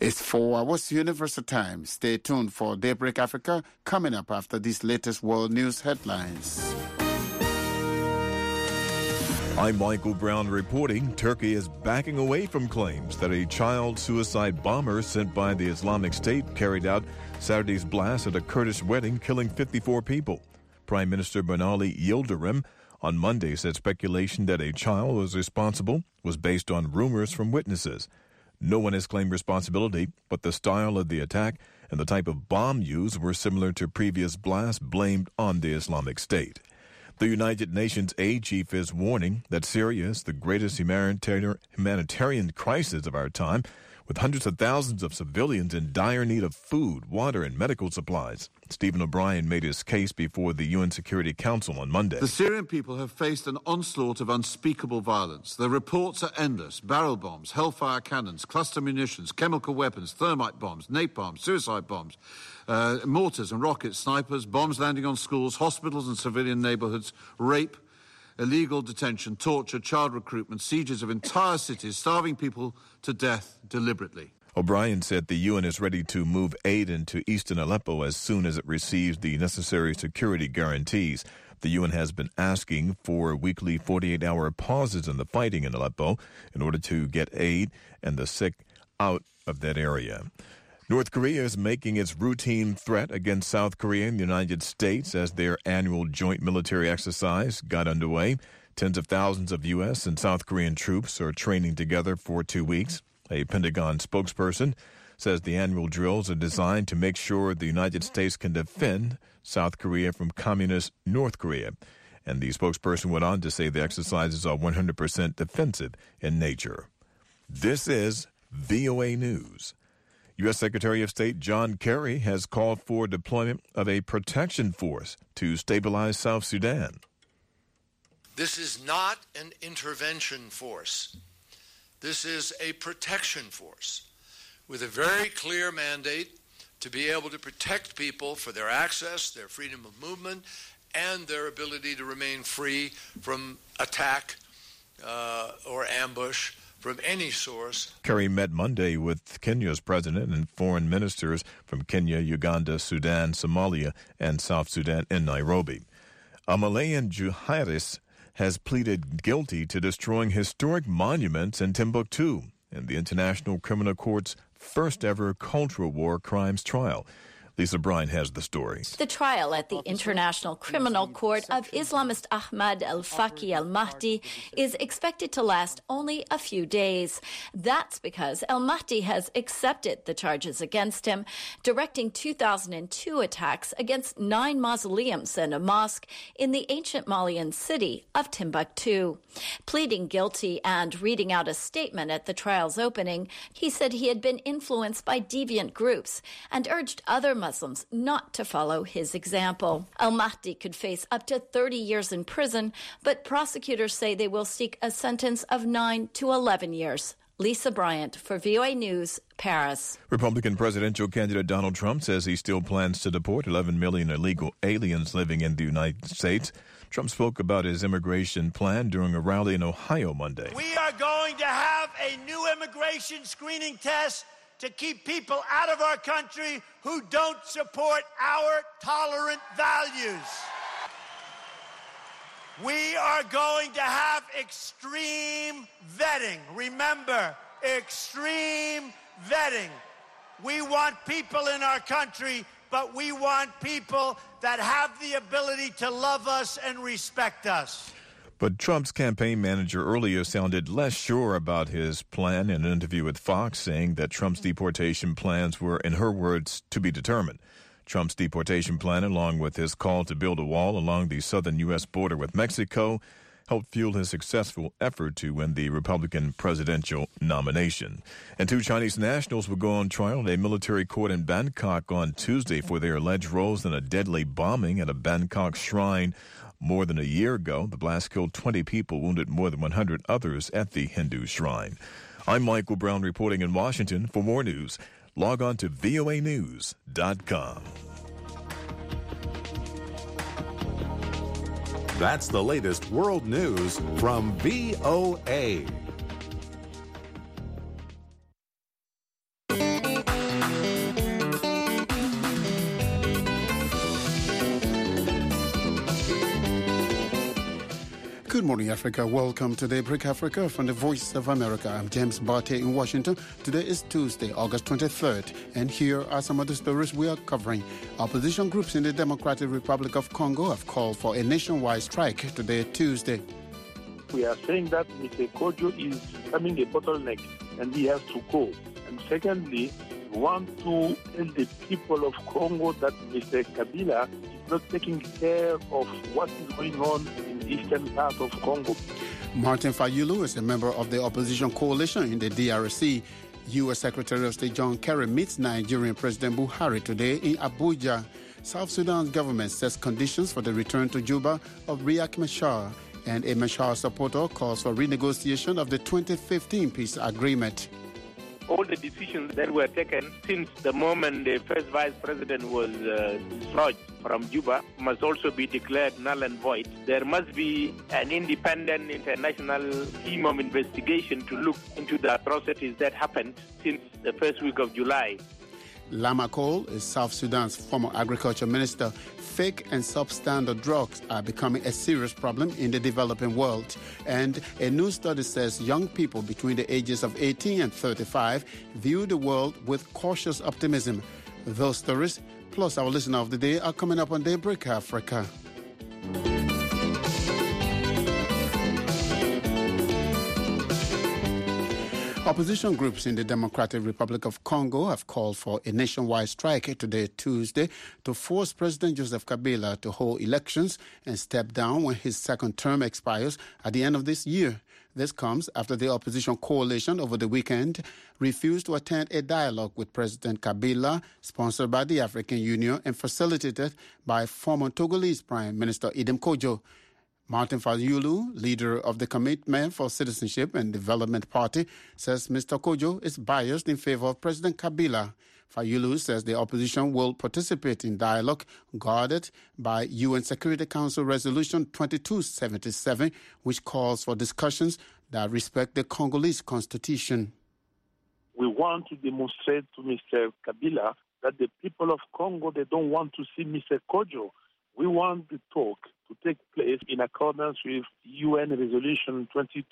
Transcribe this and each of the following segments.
It's 4 hours Universal Time. Stay tuned for Daybreak Africa coming up after these latest world news headlines. I'm Michael Brown reporting Turkey is backing away from claims that a child suicide bomber sent by the Islamic State carried out Saturday's blast at a Kurdish wedding, killing 54 people. Prime Minister Binali Yildirim on Monday said speculation that a child was responsible was based on rumors from witnesses. No one has claimed responsibility, but the style of the attack and the type of bomb used were similar to previous blasts blamed on the Islamic State. The United Nations aid chief is warning that Syria is the greatest humanitarian crisis of our time, with hundreds of thousands of civilians in dire need of food, water, and medical supplies. Stephen O'Brien made his case before the UN Security Council on Monday. The Syrian people have faced an onslaught of unspeakable violence. The reports are endless. Barrel bombs, hellfire cannons, cluster munitions, chemical weapons, thermite bombs, napalm, suicide bombs, mortars and rockets, snipers, bombs landing on schools, hospitals and civilian neighborhoods, rape, illegal detention, torture, child recruitment, sieges of entire cities, starving people to death deliberately. O'Brien said the UN is ready to move aid into eastern Aleppo as soon as it receives the necessary security guarantees. The UN has been asking for weekly 48-hour pauses in the fighting in Aleppo in order to get aid and the sick out of that area. North Korea is making its routine threat against South Korea and the United States as their annual joint military exercise got underway. Tens of thousands of U.S. and South Korean troops are training together for 2 weeks. A Pentagon spokesperson says the annual drills are designed to make sure the United States can defend South Korea from communist North Korea. And the spokesperson went on to say the exercises are 100% defensive in nature. This is VOA News. U.S. Secretary of State John Kerry has called for deployment of a protection force to stabilize South Sudan. This is not an intervention force. This is a protection force with a very clear mandate to be able to protect people for their access, their freedom of movement, and their ability to remain free from attack or ambush from any source. Kerry met Monday with Kenya's president and foreign ministers from Kenya, Uganda, Sudan, Somalia, and South Sudan in Nairobi. A Malayan jihadist has pleaded guilty to destroying historic monuments in Timbuktu in the International Criminal Court's first ever cultural war crimes trial. Lisa Bryan has the story. The trial at the International Criminal Court of Islamist Ahmad al-Faqi al-Mahdi is expected to last only a few days. That's because al-Mahdi has accepted the charges against him, directing 2002 attacks against 9 mausoleums and a mosque in the ancient Malian city of Timbuktu. Pleading guilty and reading out a statement at the trial's opening, he said he had been influenced by deviant groups and urged other Muslims not to follow his example. Al-Mahdi could face up to 30 years in prison, but prosecutors say they will seek a sentence of 9 to 11 years. Lisa Bryant for VOA News, Paris. Republican presidential candidate Donald Trump says he still plans to deport 11 million illegal aliens living in the United States. Trump spoke about his immigration plan during a rally in Ohio Monday. We are going to have a new immigration screening test to keep people out of our country who don't support our tolerant values. We are going to have extreme vetting. Remember, extreme vetting. We want people in our country, but we want people that have the ability to love us and respect us. But Trump's campaign manager earlier sounded less sure about his plan in an interview with Fox, saying that Trump's deportation plans were, in her words, to be determined. Trump's deportation plan, along with his call to build a wall along the southern U.S. border with Mexico, helped fuel his successful effort to win the Republican presidential nomination. And 2 Chinese nationals will go on trial at a military court in Bangkok on Tuesday for their alleged roles in a deadly bombing at a Bangkok shrine more than a year ago. The blast killed 20 people, wounded more than 100 others at the Hindu shrine. I'm Michael Brown reporting in Washington. For more news, log on to voanews.com. That's the latest world news from VOA. Good morning, Africa. Welcome to Daybreak Africa from the Voice of America. I'm James Barty in Washington. Today is Tuesday, August 23rd, and here are some of the stories we are covering. Opposition groups in the Democratic Republic of Congo have called for a nationwide strike today, Tuesday. We are saying that Mr. Kodjo is becoming a bottleneck and he has to go. And secondly, we want to tell the people of Congo that Mr. Kabila is not taking care of what is going on in the eastern part of Congo. Martin Fayulu is a member of the opposition coalition in the DRC. U.S. Secretary of State John Kerry meets Nigerian President Buhari today in Abuja. South Sudan's government sets conditions for the return to Juba of Riek Machar, and a Machar supporter calls for renegotiation of the 2015 peace agreement. All the decisions that were taken since the moment the first vice president was dislodged from Juba must also be declared null and void. There must be an independent international team of investigation to look into the atrocities that happened since the first week of July. Lama Cole is South Sudan's former agriculture minister. Fake and substandard drugs are becoming a serious problem in the developing world. And a new study says young people between the ages of 18 and 35 view the world with cautious optimism. Those stories, plus our listener of the day, are coming up on Daybreak Africa. Opposition groups in the Democratic Republic of Congo have called for a nationwide strike today, Tuesday, to force President Joseph Kabila to hold elections and step down when his second term expires at the end of this year. This comes after the opposition coalition over the weekend refused to attend a dialogue with President Kabila, sponsored by the African Union and facilitated by former Togolese Prime Minister Idem Kodjo. Martin Fayulu, leader of the Commitment for Citizenship and Development Party, says Mr. Kodjo is biased in favor of President Kabila. Fayulu says the opposition will participate in dialogue guarded by UN Security Council Resolution 2277, which calls for discussions that respect the Congolese constitution. We want to demonstrate to Mr. Kabila that the people of Congo, they don't want to see Mr. Kodjo. We want the talk to take place in accordance with UN Resolution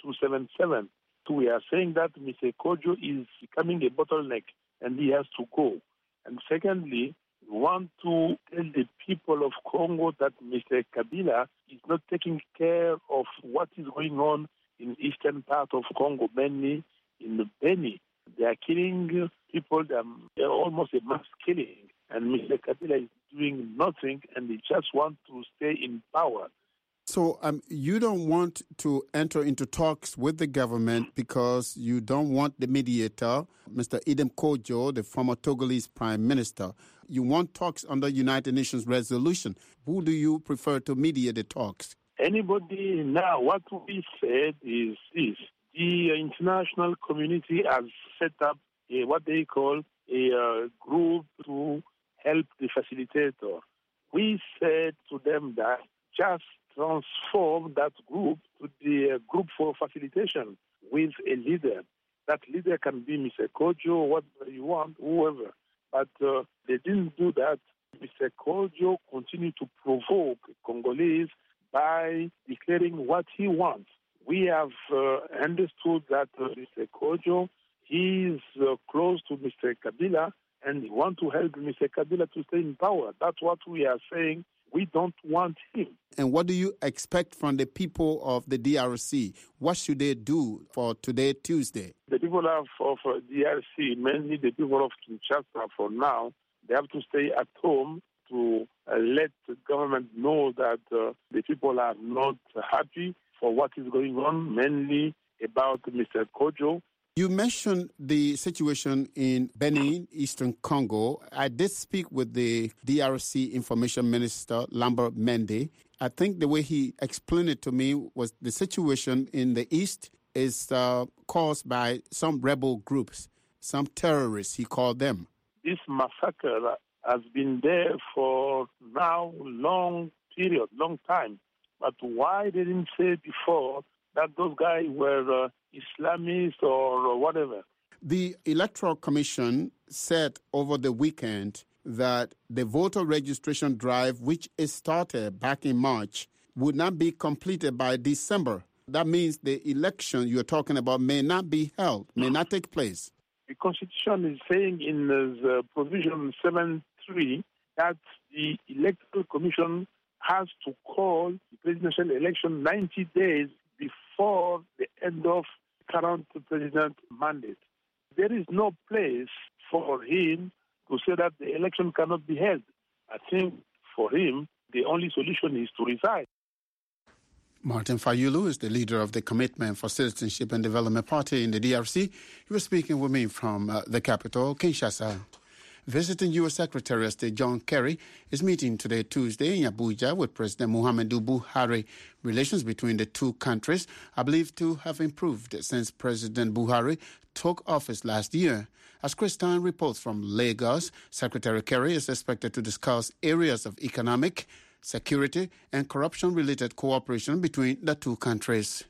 2277. So we are saying that Mr. Kodjo is becoming a bottleneck and he has to go. And secondly, we want to tell the people of Congo that Mr. Kabila is not taking care of what is going on in the eastern part of Congo, mainly in the Beni. They are killing people, they are almost a mass killing. And Mr. Kabila is doing nothing, and they just want to stay in power. So you don't want to enter into talks with the government because you don't want the mediator, Mr. Idem Kodjo, the former Togolese Prime Minister. You want talks under United Nations resolution. Who do you prefer to mediate the talks? Anybody now, what we said is this. The international community has set up what they call a group to help the facilitator. We said to them that just transform that group to the group for facilitation with a leader. That leader can be Mr. Kodjo, whatever you want, whoever. But they didn't do that. Mr. Kodjo continued to provoke Congolese by declaring what he wants. We have understood that Mr. Kodjo is close to Mr. Kabila, and we want to help Mr. Kabila to stay in power. That's what we are saying. We don't want him. And what do you expect from the people of the DRC? What should they do for today, Tuesday? The people of DRC, mainly the people of Kinshasa for now, they have to stay at home to let the government know that the people are not happy for what is going on, mainly about Mr. Kodjo. You mentioned the situation in Benin, Eastern Congo. I did speak with the DRC Information Minister, Lambert Mende. I think the way he explained it to me was the situation in the East is caused by some rebel groups, some terrorists, he called them. This massacre has been there for now long period, long time. But why they didn't say before that those guys were Islamists or whatever? The Electoral Commission said over the weekend that the voter registration drive, which is started back in March, would not be completed by December. That means the election you're talking about may not be held, may not take place. The Constitution is saying in the provision 7.3 that the Electoral Commission has to call the presidential election 90 days before the end of current president's mandate. There is no place for him to say that the election cannot be held. I think for him, the only solution is to resign. Martin Fayulu is the leader of the Commitment for Citizenship and Development Party in the DRC. He was speaking with me from the capital, Kinshasa. Visiting U.S. Secretary of State John Kerry is meeting today, Tuesday, in Abuja with President Muhammadu Buhari. Relations between the two countries are believed to have improved since President Buhari took office last year. As Chris Stein reports from Lagos, Secretary Kerry is expected to discuss areas of economic, security, and corruption-related cooperation between the two countries.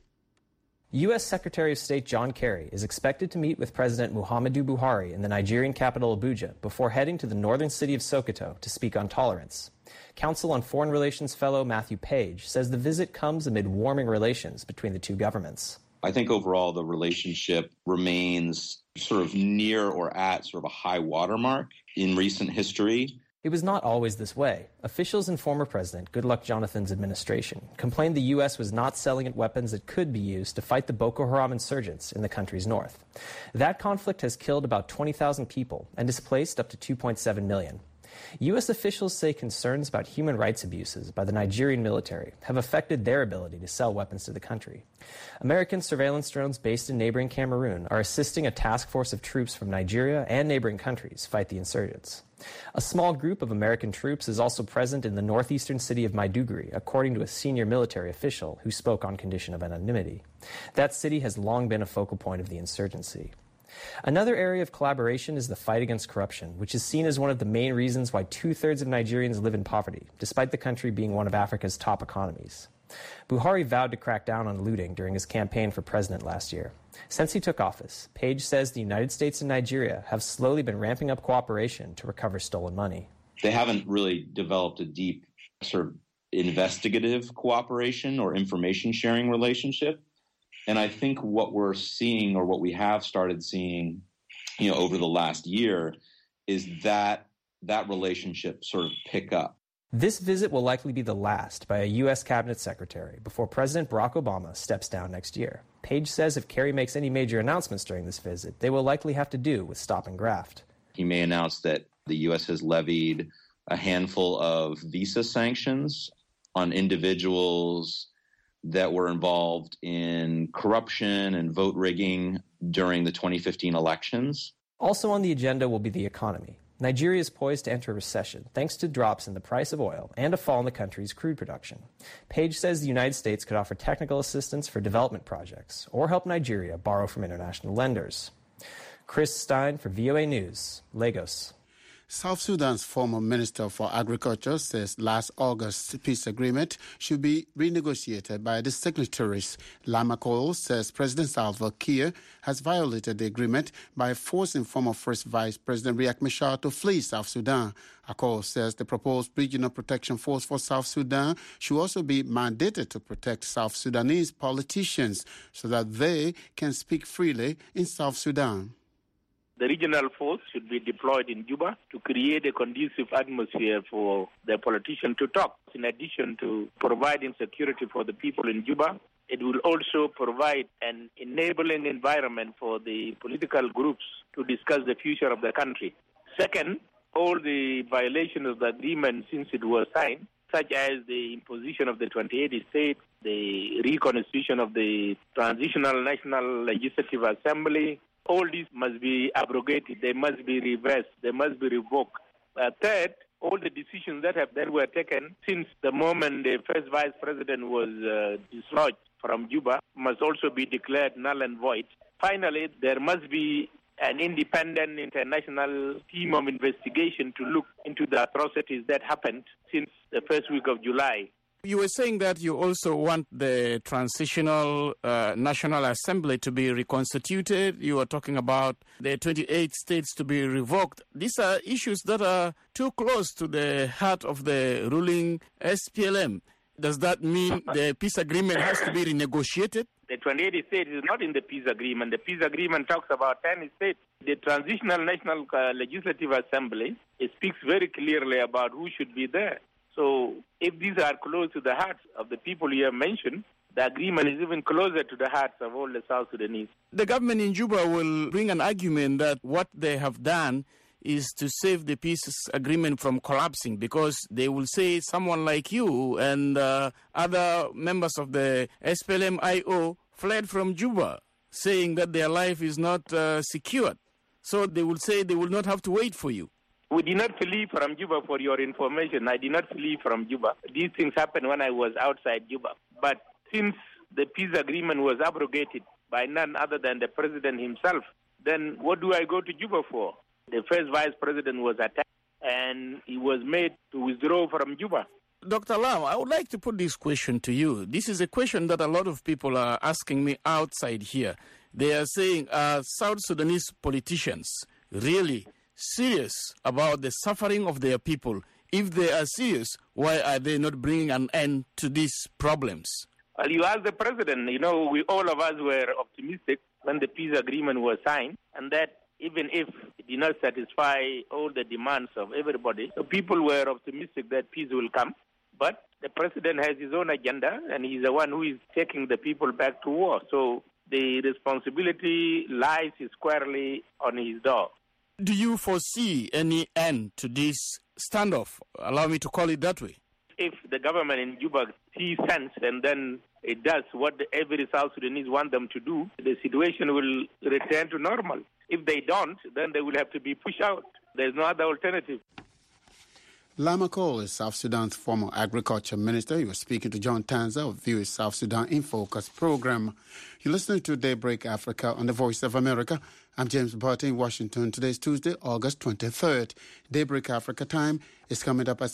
U.S. Secretary of State John Kerry is expected to meet with President Muhammadu Buhari in the Nigerian capital Abuja before heading to the northern city of Sokoto to speak on tolerance. Council on Foreign Relations fellow Matthew Page says the visit comes amid warming relations between the two governments. I think overall the relationship remains sort of near or at sort of a high watermark in recent history. It was not always this way. Officials in former President Goodluck Jonathan's administration complained the U.S. was not selling it weapons that could be used to fight the Boko Haram insurgents in the country's north. That conflict has killed about 20,000 people and displaced up to 2.7 million. U.S. officials say concerns about human rights abuses by the Nigerian military have affected their ability to sell weapons to the country. American surveillance drones based in neighboring Cameroon are assisting a task force of troops from Nigeria and neighboring countries fight the insurgents. A small group of American troops is also present in the northeastern city of Maiduguri, according to a senior military official who spoke on condition of anonymity. That city has long been a focal point of the insurgency. Another area of collaboration is the fight against corruption, which is seen as one of the main reasons why 2/3 of Nigerians live in poverty, despite the country being one of Africa's top economies. Buhari vowed to crack down on looting during his campaign for president last year. Since he took office, Page says the United States and Nigeria have slowly been ramping up cooperation to recover stolen money. They haven't really developed a deep sort of investigative cooperation or information sharing relationship. And I think what we're seeing, or what we have started seeing, over the last year, is that relationship sort of pick up. This visit will likely be the last by a U.S. cabinet secretary before President Barack Obama steps down next year. Page says if Kerry makes any major announcements during this visit, they will likely have to do with stopping graft. He may announce that the U.S. has levied a handful of visa sanctions on individuals that were involved in corruption and vote rigging during the 2015 elections. Also on the agenda will be the economy. Nigeria is poised to enter a recession thanks to drops in the price of oil and a fall in the country's crude production. Page says the United States could offer technical assistance for development projects or help Nigeria borrow from international lenders. Chris Stein for VOA News, Lagos. South Sudan's former Minister for Agriculture says last August's peace agreement should be renegotiated by the signatories. Lama Cole says President Salva Kiir has violated the agreement by forcing former First Vice President Riek Machar to flee South Sudan. Akol says the proposed regional protection force for South Sudan should also be mandated to protect South Sudanese politicians so that they can speak freely in South Sudan. The regional force should be deployed in Juba to create a conducive atmosphere for the politicians to talk. In addition to providing security for the people in Juba, it will also provide an enabling environment for the political groups to discuss the future of the country. Second, all the violations of the agreement since it was signed, such as the imposition of the 28 states, the reconstitution of the Transitional National Legislative Assembly, all these must be abrogated, they must be reversed, they must be revoked. Third, all the decisions that were taken since the moment the first vice president was dislodged from Juba must also be declared null and void. Finally, there must be an independent international team of investigation to look into the atrocities that happened since the first week of July. You were saying that you also want the Transitional National Assembly to be reconstituted. You were talking about the 28 states to be revoked. These are issues that are too close to the heart of the ruling SPLM. Does that mean the peace agreement has to be renegotiated? The 28 states is not in the peace agreement. The peace agreement talks about 10 states. The Transitional National Legislative Assembly, it speaks very clearly about who should be there. So if these are close to the hearts of the people you have mentioned, the agreement is even closer to the hearts of all the South Sudanese. The government in Juba will bring an argument that what they have done is to save the peace agreement from collapsing, because they will say someone like you and other members of the SPLM-IO fled from Juba, saying that their life is not secured. So they will say they will not have to wait for you. We did not flee from Juba, for your information. I did not flee from Juba. These things happened when I was outside Juba. But since the peace agreement was abrogated by none other than the president himself, then what do I go to Juba for? The first vice president was attacked and he was made to withdraw from Juba. Dr. Lam, I would like to put this question to you. This is a question that a lot of people are asking me outside here. They are saying, are South Sudanese politicians really serious about the suffering of their people? If they are serious, why are they not bringing an end to these problems? Well, you ask the president. All of us were optimistic when the peace agreement was signed, and that even if it did not satisfy all the demands of everybody, so people were optimistic that peace will come. But the president has his own agenda, and he's the one who is taking the people back to war. So the responsibility lies squarely on his door. Do you foresee any end to this standoff? Allow me to call it that way. If the government in Juba sees sense and then it does what every South Sudanese want them to do, the situation will return to normal. If they don't, then they will have to be pushed out. There's no other alternative. Lama Cole is South Sudan's former agriculture minister. He was speaking to John Tanza of VOA South Sudan in Focus program. You're listening to Daybreak Africa on the Voice of America. I'm James Barty in Washington. Today is Tuesday, August 23rd. Daybreak Africa time is coming up at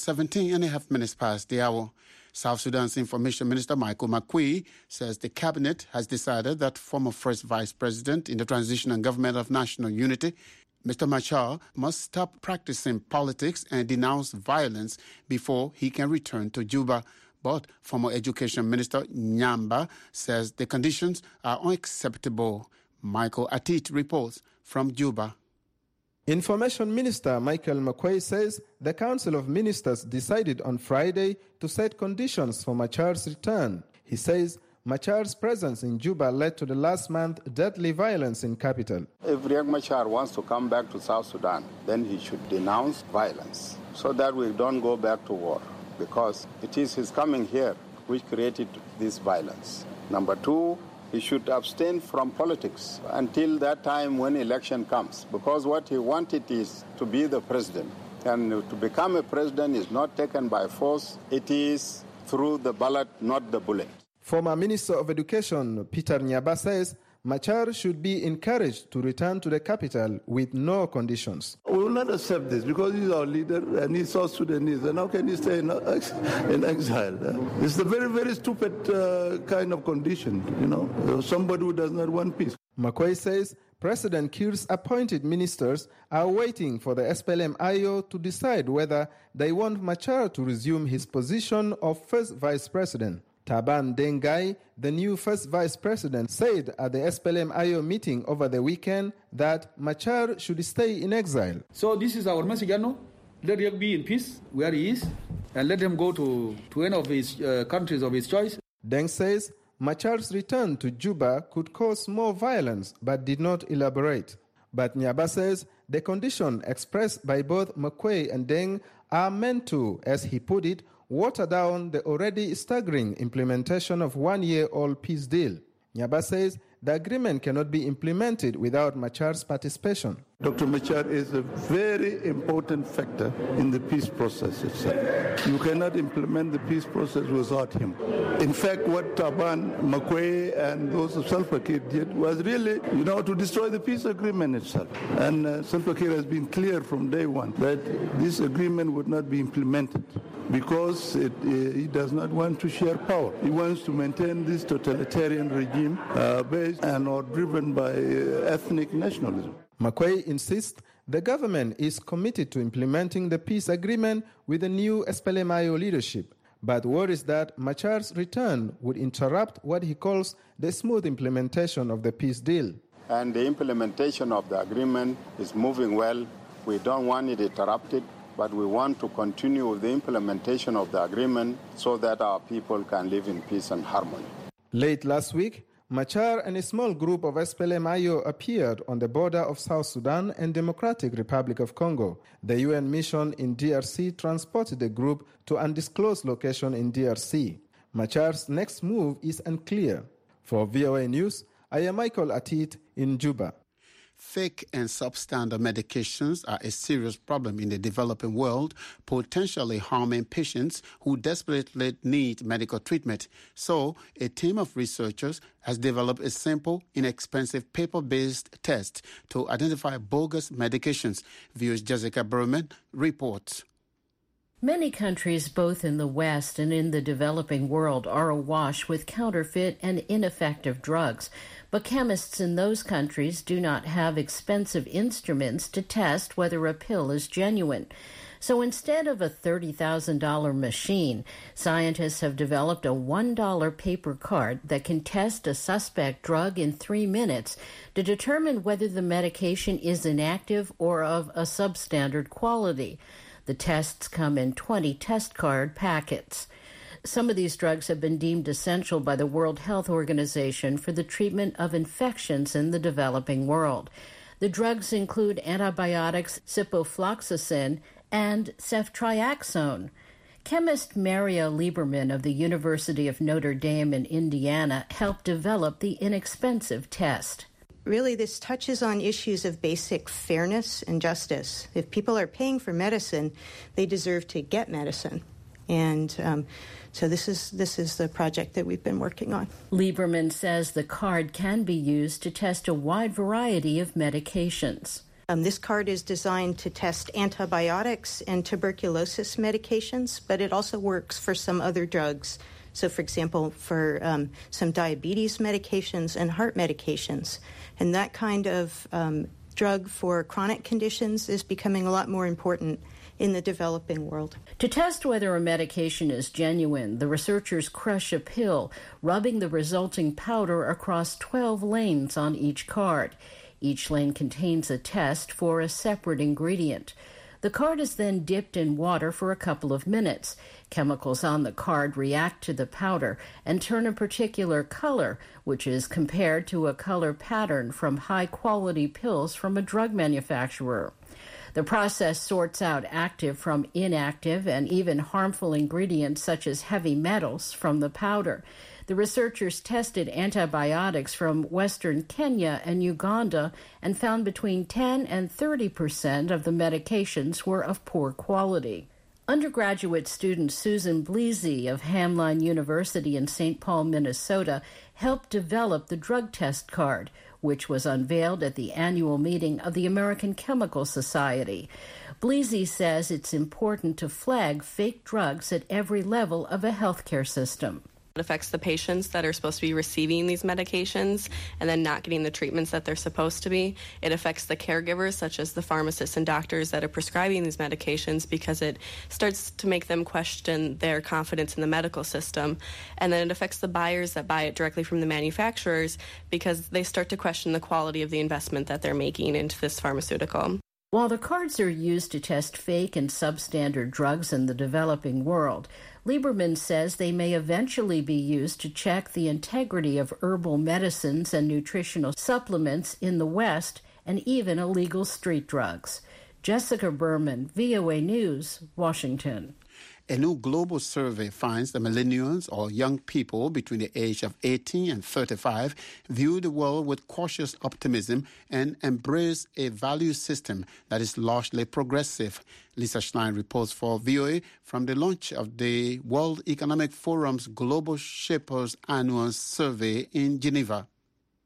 17.5 past the hour. South Sudan's Information Minister Michael Makwei says the cabinet has decided that former first vice president in the transitional government of national unity, Mr. Machar, must stop practicing politics and denounce violence before he can return to Juba. But former Education Minister Nyamba says the conditions are unacceptable. Michael Atit reports from Juba. Information Minister Michael Makwei says the Council of Ministers decided on Friday to set conditions for Machar's return. He says Machar's presence in Juba led to the last month deadly violence in capital. If Riek Machar wants to come back to South Sudan, then he should denounce violence so that we don't go back to war, because it is his coming here which created this violence. Number two, he should abstain from politics until that time when election comes, because what he wanted is to be the president. And to become a president is not taken by force, it is through the ballot, not the bullet. Former Minister of Education Peter Nyaba says Machar should be encouraged to return to the capital with no conditions. We will not accept this because he's our leader and he's South Sudanese. And how can he stay in exile? It's a very, very stupid kind of condition, somebody who does not want peace. Makwei says President Kiir's appointed ministers are waiting for the SPLM-IO to decide whether they want Machar to resume his position of first vice president. Taban Dengai, the new first vice president, said at the SPLM-IO meeting over the weekend that Machar should stay in exile. So this is our message, Let him be in peace where he is, and let him go to any of his countries of his choice. Deng says Machar's return to Juba could cause more violence, but did not elaborate. But Nyaba says the condition expressed by both Makwei and Deng are meant to, as he put it, water down the already staggering implementation of one-year-old peace deal. Nyaba says the agreement cannot be implemented without Machar's participation. Dr. Machar is a very important factor in the peace process itself. You cannot implement the peace process without him. In fact, what Taban, Makwei, and those of Salva Kiir did was really, to destroy the peace agreement itself. And Salva Kiir has been clear from day one that this agreement would not be implemented because he does not want to share power. He wants to maintain this totalitarian regime based and or driven by ethnic nationalism. Makwei insists the government is committed to implementing the peace agreement with the new SPLM-IO leadership. but worries that Machar's return would interrupt what he calls the smooth implementation of the peace deal. And the implementation of the agreement is moving well. We don't want it interrupted, but we want to continue with the implementation of the agreement so that our people can live in peace and harmony. Late last week, Machar and a small group of SPLM-IO appeared on the border of South Sudan and Democratic Republic of Congo. The UN mission in DRC transported the group to undisclosed location in DRC. Machar's next move is unclear. For VOA News, I am Michael Atit in Juba. Fake and substandard medications are a serious problem in the developing world, potentially harming patients who desperately need medical treatment. So, a team of researchers has developed a simple, inexpensive, paper-based test to identify bogus medications. VOA's Jessica Berman reports. Many countries, both in the West and in the developing world, are awash with counterfeit and ineffective drugs. But chemists in those countries do not have expensive instruments to test whether a pill is genuine. So instead of a $30,000 machine, scientists have developed a $1 paper card that can test a suspect drug in 3 minutes to determine whether the medication is inactive or of a substandard quality. The tests come in 20 test card packets. Some of these drugs have been deemed essential by the World Health Organization for the treatment of infections in the developing world. The drugs include antibiotics ciprofloxacin and ceftriaxone. Chemist Maria Lieberman of the University of Notre Dame in Indiana helped develop the inexpensive test. Really, this touches on issues of basic fairness and justice. If people are paying for medicine, they deserve to get medicine. And so this is the project that we've been working on. Lieberman says the card can be used to test a wide variety of medications. This card is designed to test antibiotics and tuberculosis medications, but it also works for some other drugs. So, for example, for some diabetes medications and heart medications. And that kind of drug for chronic conditions is becoming a lot more important in the developing world. To test whether a medication is genuine, the researchers crush a pill, rubbing the resulting powder across 12 lanes on each card. Each lane contains a test for a separate ingredient. The card is then dipped in water for a couple of minutes. Chemicals on the card react to the powder and turn a particular color, which is compared to a color pattern from high-quality pills from a drug manufacturer. The process sorts out active from inactive and even harmful ingredients such as heavy metals from the powder. The researchers tested antibiotics from Western Kenya and Uganda and found between 10 and 30% of the medications were of poor quality. Undergraduate student Susan Bleasy of Hamline University in St. Paul, Minnesota, helped develop the drug test card, which was unveiled at the annual meeting of the American Chemical Society. Bleasy says it's important to flag fake drugs at every level of a healthcare system. It affects the patients that are supposed to be receiving these medications and then not getting the treatments that they're supposed to be. It affects the caregivers, such as the pharmacists and doctors that are prescribing these medications, because it starts to make them question their confidence in the medical system. And then it affects the buyers that buy it directly from the manufacturers, because they start to question the quality of the investment that they're making into this pharmaceutical. While the cards are used to test fake and substandard drugs in the developing world, Lieberman says they may eventually be used to check the integrity of herbal medicines and nutritional supplements in the West and even illegal street drugs. Jessica Berman, VOA News, Washington. A new global survey finds that millennials, or young people between the age of 18 and 35, view the world with cautious optimism and embrace a value system that is largely progressive. Lisa Schlein reports for VOA from the launch of the World Economic Forum's Global Shapers Annual Survey in Geneva.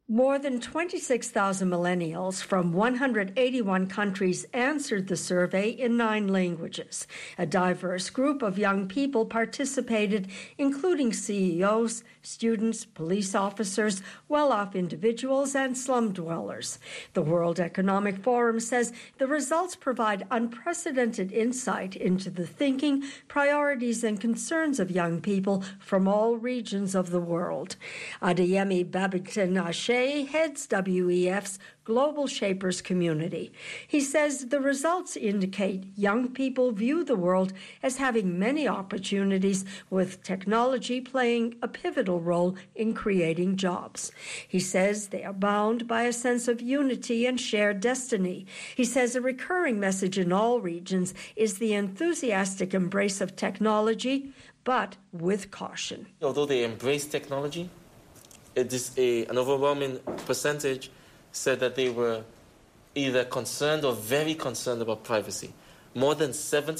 More than 26,000 millennials from 181 countries answered the survey in 9 languages. A diverse group of young people participated, including CEOs, students, police officers, well-off individuals, and slum dwellers. The World Economic Forum says the results provide unprecedented insight into the thinking, priorities, and concerns of young people from all regions of the world. Adeyemi Babington-Ashe heads WEF's Global Shapers community. He says the results indicate young people view the world as having many opportunities, with technology playing a pivotal role in creating jobs. He says they are bound by a sense of unity and shared destiny. He says a recurring message in all regions is the enthusiastic embrace of technology, but with caution. Although they embrace technology, an overwhelming percentage said that they were either concerned or very concerned about privacy. More than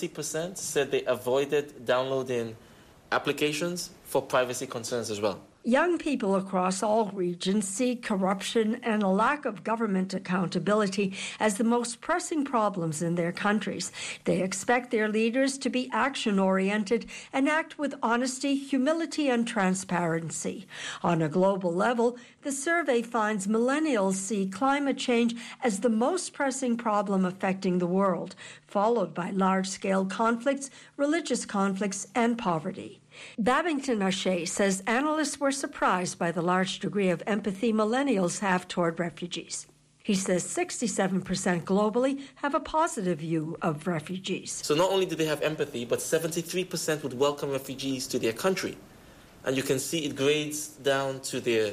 70% said they avoided downloading applications for privacy concerns as well. Young people across all regions see corruption and a lack of government accountability as the most pressing problems in their countries. They expect their leaders to be action-oriented and act with honesty, humility, and transparency. On a global level, the survey finds millennials see climate change as the most pressing problem affecting the world, followed by large-scale conflicts, religious conflicts, and poverty. Babington-Ashe says analysts were surprised by the large degree of empathy millennials have toward refugees. He says 67% globally have a positive view of refugees. So not only do they have empathy, but 73% would welcome refugees to their country. And you can see it grades down to their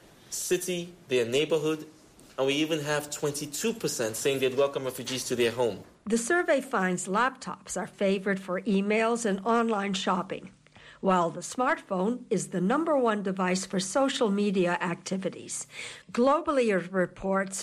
city, their neighborhood, and we even have 22% saying they'd welcome refugees to their home. The survey finds laptops are favored for emails and online shopping, while the smartphone is the #1 device for social media activities. Globally, it reports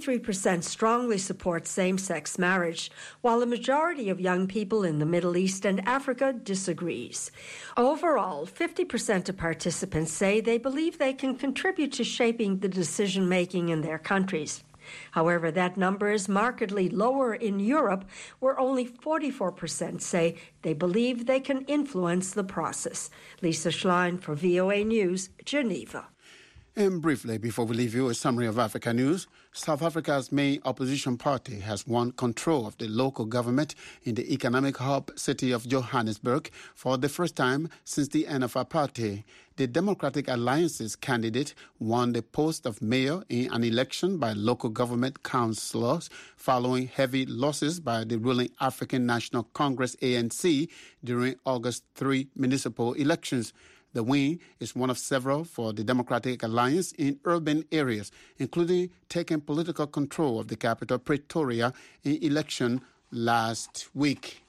53% strongly support same-sex marriage, while a majority of young people in the Middle East and Africa disagrees. Overall, 50% of participants say they believe they can contribute to shaping the decision-making in their countries. However, that number is markedly lower in Europe, where only 44% say they believe they can influence the process. Lisa Schlein for VOA News, Geneva. And briefly, before we leave you, a summary of Africa news. South Africa's main opposition party has won control of the local government in the economic hub city of Johannesburg for the first time since the end of apartheid. The Democratic Alliance's candidate won the post of mayor in an election by local government councillors following heavy losses by the ruling African National Congress, ANC, during August 3 municipal elections. The win is one of several for the Democratic Alliance in urban areas, including taking political control of the capital, Pretoria, in election last week.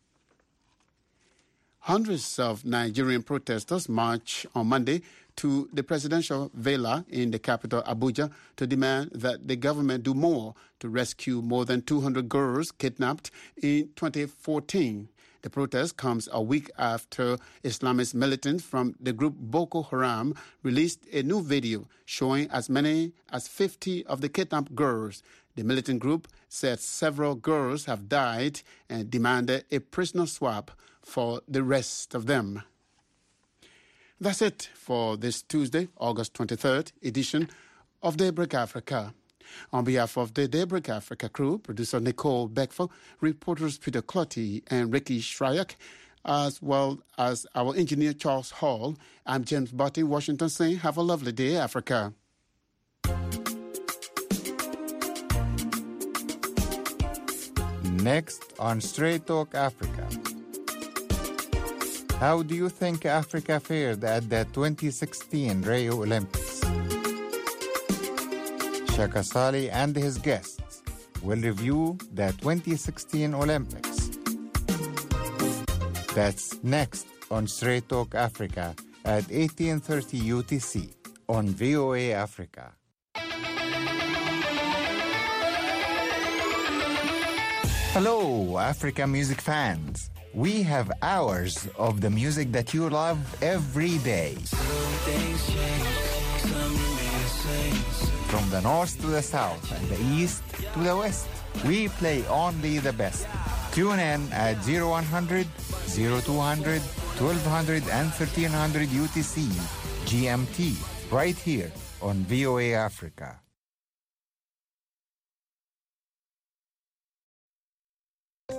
Hundreds of Nigerian protesters marched on Monday to the presidential villa in the capital, Abuja, to demand that the government do more to rescue more than 200 girls kidnapped in 2014. The protest comes a week after Islamist militants from the group Boko Haram released a new video showing as many as 50 of the kidnapped girls. The militant group said several girls have died and demanded a prisoner swap for the rest of them. That's it for this Tuesday, August 23rd edition of Daybreak Africa. On behalf of the Daybreak Africa crew, producer Nicole Beckford, reporters Peter Clotty and Ricky Shryak, as well as our engineer Charles Hall, I'm James Barty, Washington, saying have a lovely day, Africa. Next on Straight Talk Africa. How do you think Africa fared at the 2016 Rio Olympics? Shaka Sali and his guests will review the 2016 Olympics. That's next on Straight Talk Africa at 1830 UTC on VOA Africa. Hello, Africa music fans. We have hours of the music that you love every day. Some things change, some remain the same. From the north to the south and the east to the west, we play only the best. Tune in at 0100, 0200, 1200 and 1300 UTC GMT right here on VOA Africa.